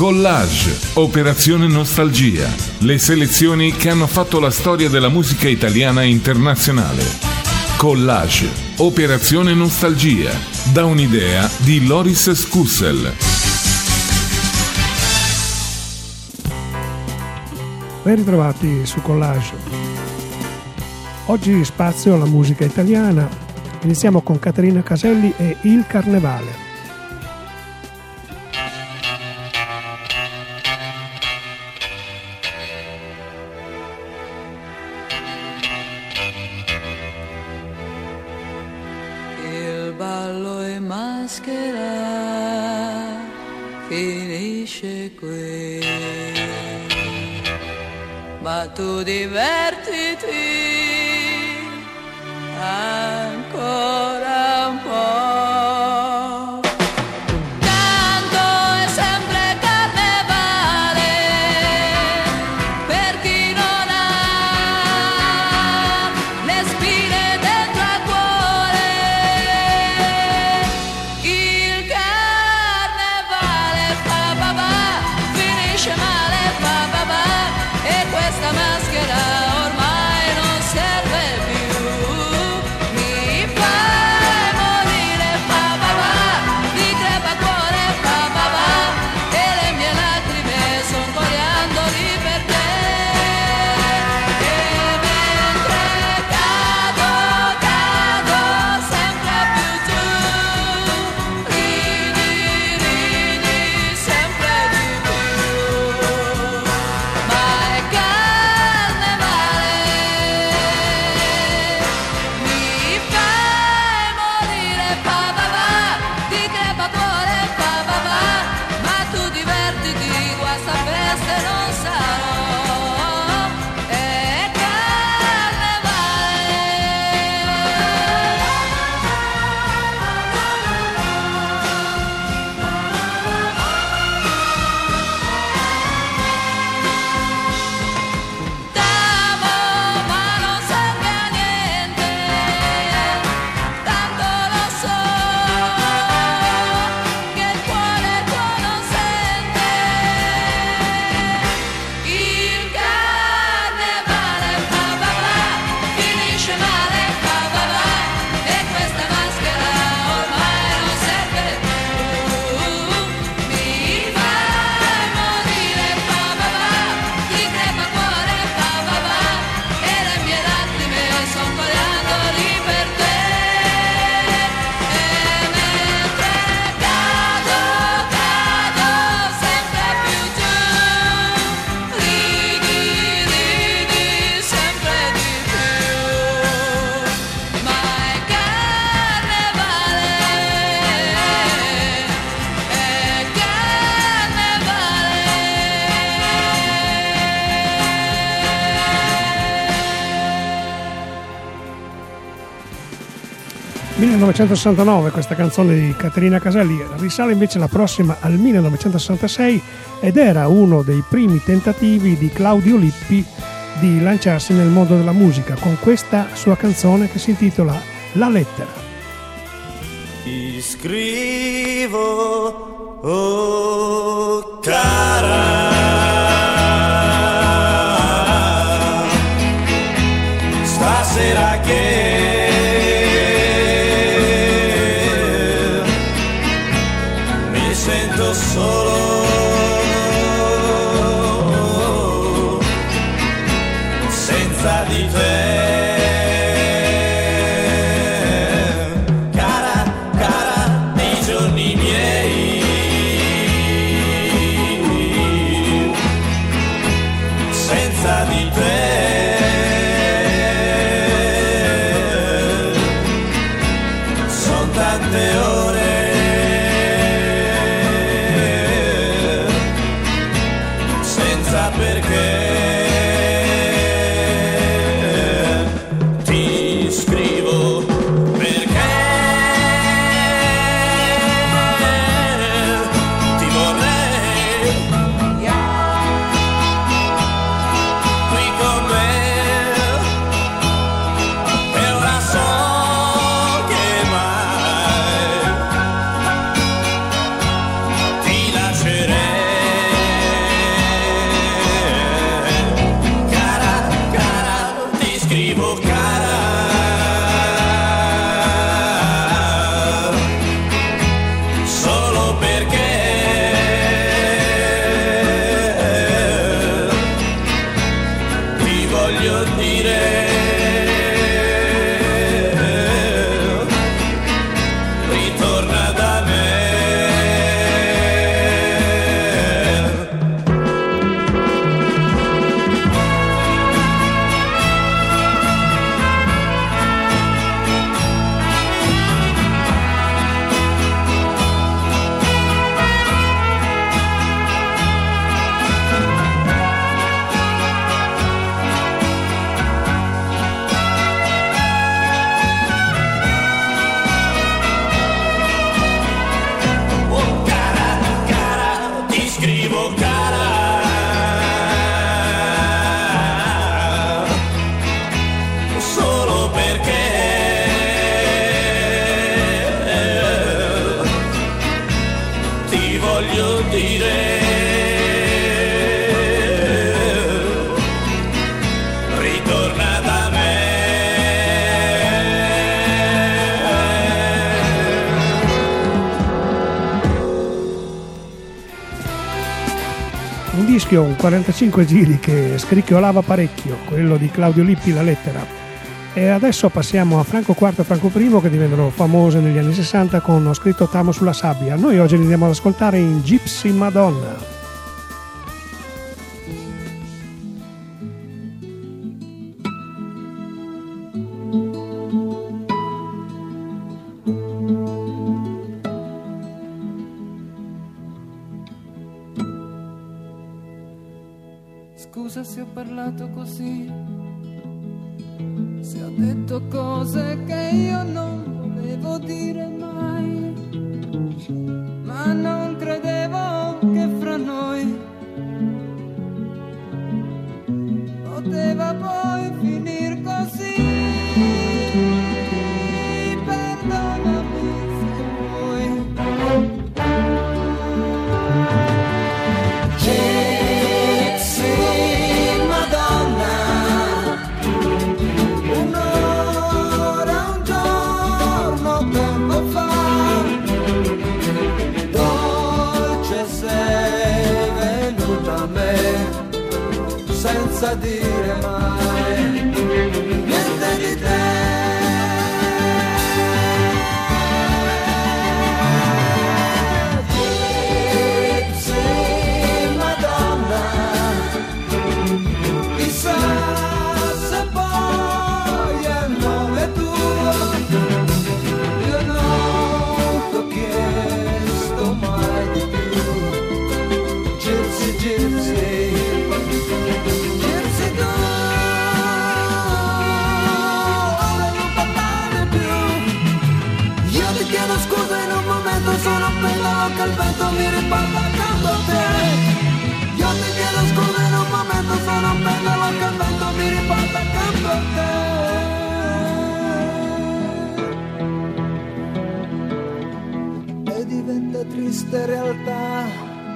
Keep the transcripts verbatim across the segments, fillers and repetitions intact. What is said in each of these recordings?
Collage, Operazione Nostalgia, le selezioni che hanno fatto la storia della musica italiana e internazionale. Collage, Operazione Nostalgia, da un'idea di Loris Scussel. Ben ritrovati su Collage. Oggi spazio alla musica italiana. Iniziamo con Caterina Caselli e Il Carnevale. Il ballo e maschera finisce qui, ma tu divertiti ancora un po'. Tanto è sempre carnevale per chi non ha le spine dentro al cuore. Il carnevale fa babà, finisce male fa babà, e questa maschera ormai non serve più. Mi fai morire fa babà, di crepacuore fa babà, e le mie lacrime son coriandoli per te. E mentre cado, cado sempre più giù, ridi, ridi sempre di più. Ma è carnevale, mi fai morire fa babà, di crepacuore fa babà, ma tu divertiti, guasta feste non sarò. È t'amo, ma non serve a niente, tanto lo so che il cuore tuo non sente. Il carnevale fa babà, finisce male fa babà, e questa maschera ormai non serve più. Mi fai morire fa babà, di crepacuore fa babà, e le mie lacrime son coriandoli per te. E mentre cado, cado sempre più giù, ridi, ridi sempre di più. Ma è carnevale, è millenovecentosessantanove, questa canzone di Caterina Caselli. Risale invece la prossima al millenovecentosessantasei ed era uno dei primi tentativi di Claudio Lippi di lanciarsi nel mondo della musica con questa sua canzone che si intitola La lettera. Ti scrivo, oh cara, stasera che mi sento solo senza di te. Cara, cara, nei giorni miei voglio dire, ritorna da me. Un disco, un quarantacinque giri che scricchiolava parecchio, quello di Claudio Lippi, La lettera. E adesso passiamo a Franco quarto e Franco primo, che divennero famose negli anni sessanta con Ho scritto T'amo sulla sabbia. Noi oggi li andiamo ad ascoltare in Gypsy Madonna. Scusa se ho parlato così, se ho detto cose che io non volevo dire mai, ma non credevo che fra noi poteva poi finir così. Perdonami se vuoi. Senza dire mai niente di te. Gypsy Madonna, chissà se poi è il nome tuo. Io non t'ho chiesto mai di più. Gypsy, Gypsy, sono bella che il vento mi riporta accanto a te. Io ti chiedo scusa in un momento, sono bella che il vento mi riporta accanto a te. E diventa triste realtà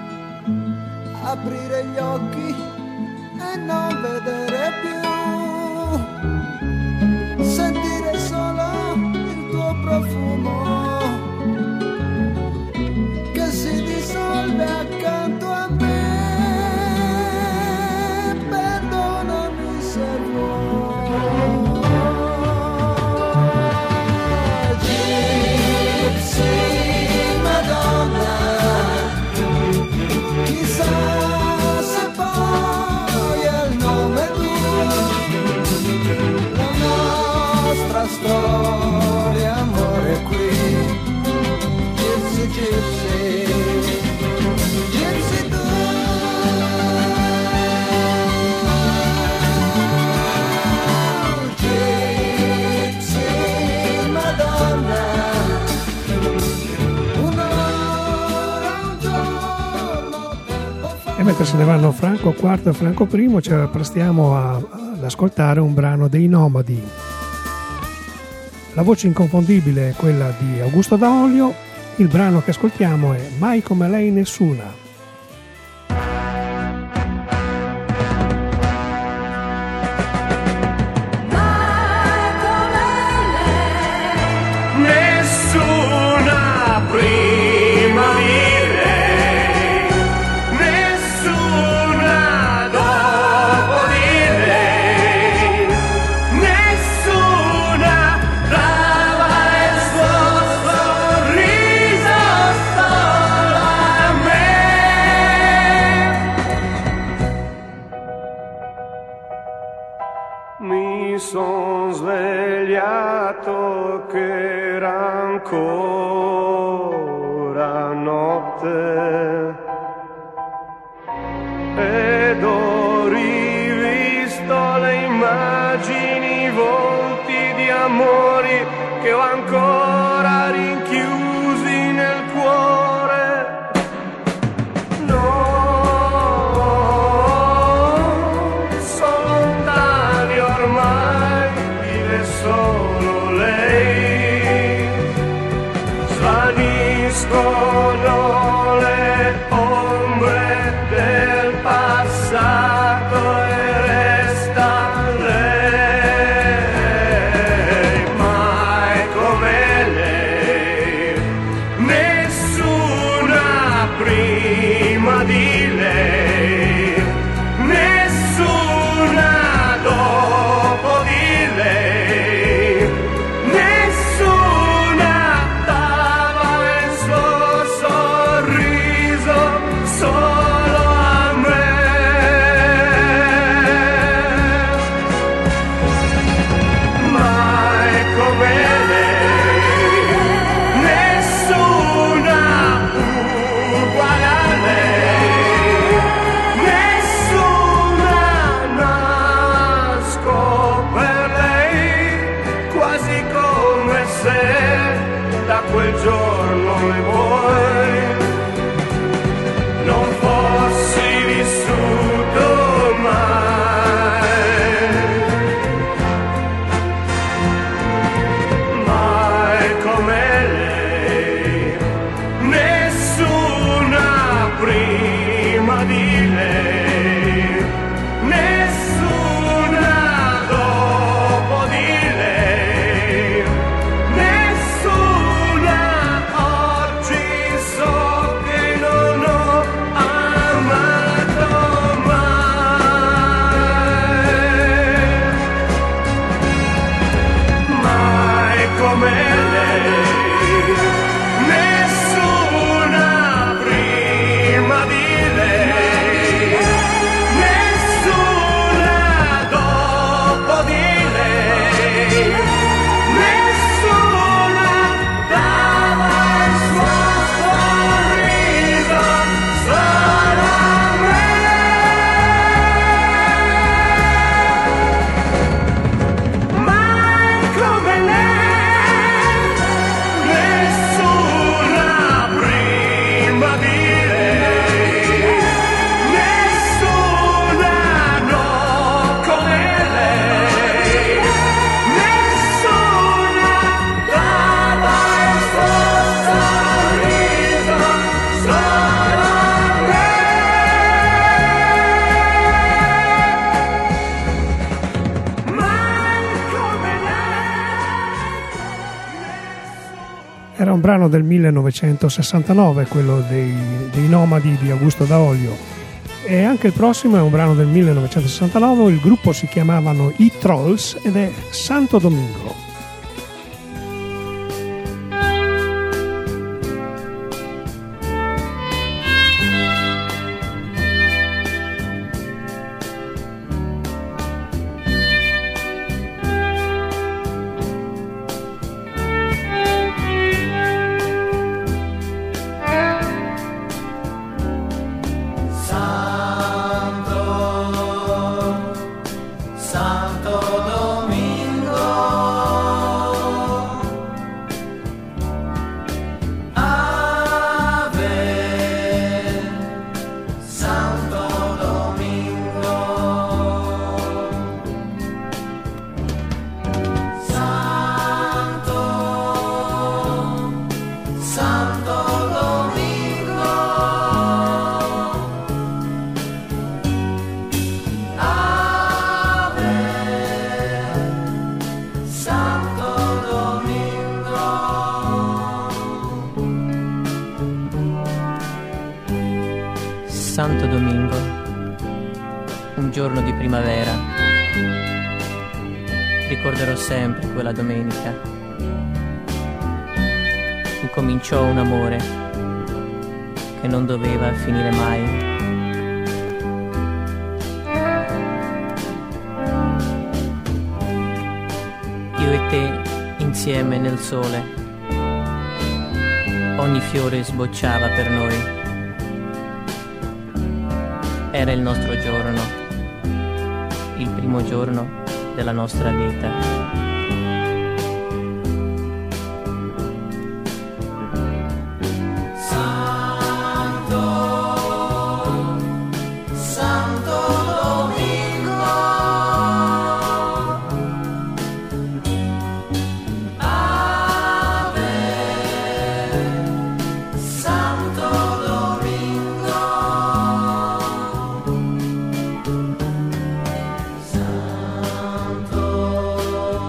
aprire gli occhi e non vedere più, sentire solo il tuo profumo si dissolve accanto a me. Perdonami se vuoi. Gypsy Madonna, chissà se poi è il nome tuo. La nostra storia, amore, qui. Gypsy, Gypsy, Gypsy tu. Gypsy Madonna, un'ora, un giorno, tempo fa. E mentre se ne vanno Franco quarto e Franco primo, ci prestiamo a, ad ascoltare un brano dei Nomadi. La voce inconfondibile è quella di Augusto Daolio. Il brano che ascoltiamo è Mai come lei nessuna. Nessuna prima di lei, nessuna dopo di lei, nessuna dava il suo sorriso solo a me. Mi son svegliato che era ancora notte ed ho rivisto le immagini, i volti di amori che ho ancora rinchiusi nel cuore. No, sono lontani ormai, vive solo lei. di lei, nessuna dopo di lei, nessuna dava il suo sorriso solo a me. Mai come lei, nessuna uguale a lei, nessuna nasco per lei, quasi come se da quel giorno in poi non fossi vissuto mai, mai come lei, nessuna prima di lei, nessuna dopo di lei, nessuna oggi so che non ho amato mai, mai come lei, nessuna prima di lei, nessuna dopo di lei, nessuna dava il suo sorriso solo a me. Mai come lei, nessuna prima di lei, nessuna no come lei, nessuna dava il suo sorriso solo a me. Mai come lei. Era un brano del millenovecentosessantanove, quello dei, dei Nomadi di Augusto Daolio, e anche il prossimo è un brano del millenovecentosessantanove. Il gruppo si chiamavano I Trolls ed è Santo Domingo. Santo Domingo, Santo Domingo, un giorno di primavera. Ricorderò sempre quella domenica. Incominciò un amore che non doveva finire mai. Io e te insieme nel sole, ogni fiore sbocciava per noi. Era il nostro giorno, il primo giorno della nostra vita. Santo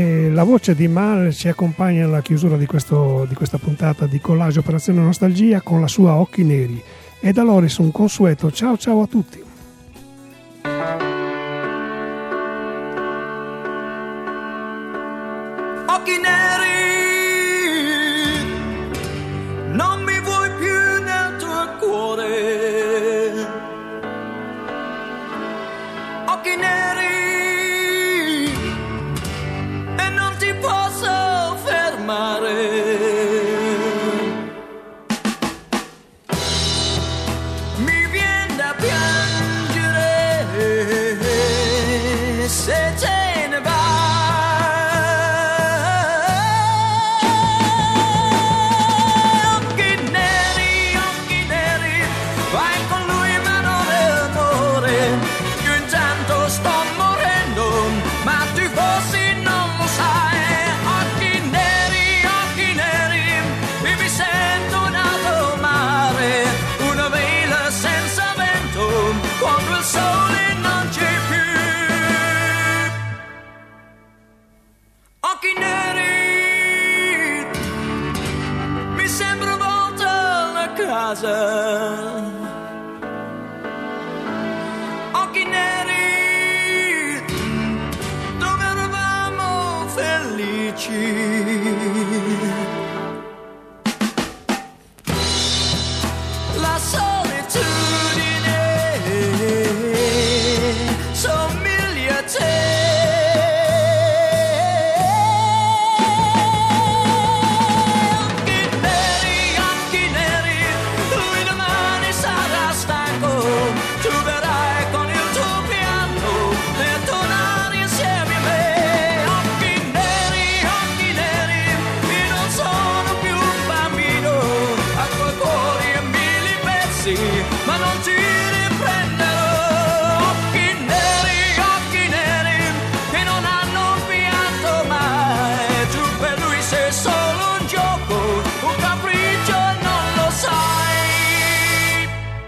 E la voce di Mal ci accompagna alla chiusura di, questo, di questa puntata di Collage Operazione Nostalgia con la sua Occhi Neri. E da Loris un consueto ciao ciao a tutti. Occhi neri, non mi vuoi più nel tuo cuore. Occhi neri, e non ti posso fermare. Mi viene da piangere se te ne vai. Occhi neri, mi sembra volta la casa. Occhi neri, dove eravamo felici. La solitudine somiglia a te. Ma non ti riprenderò. Occhi neri, occhi neri, che non hanno pianto mai. Tu per lui sei solo un gioco, un capriccio e non lo sai.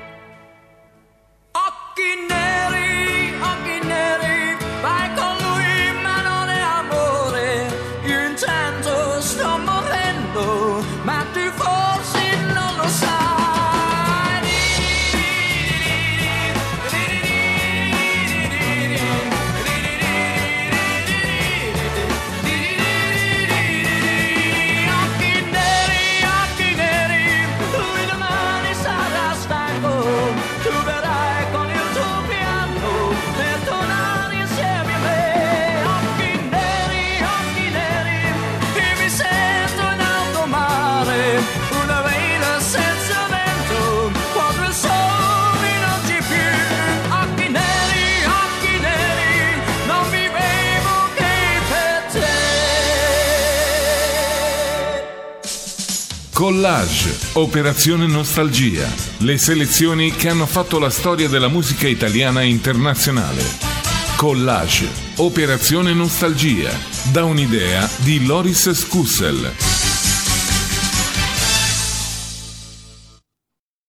Occhi neri, occhi neri, vai con lui ma non è amore. Io intanto sto morendo, ma tu forse non lo sai. Collage, Operazione Nostalgia, le selezioni che hanno fatto la storia della musica italiana e internazionale. Collage, Operazione Nostalgia, da un'idea di Loris Scussel.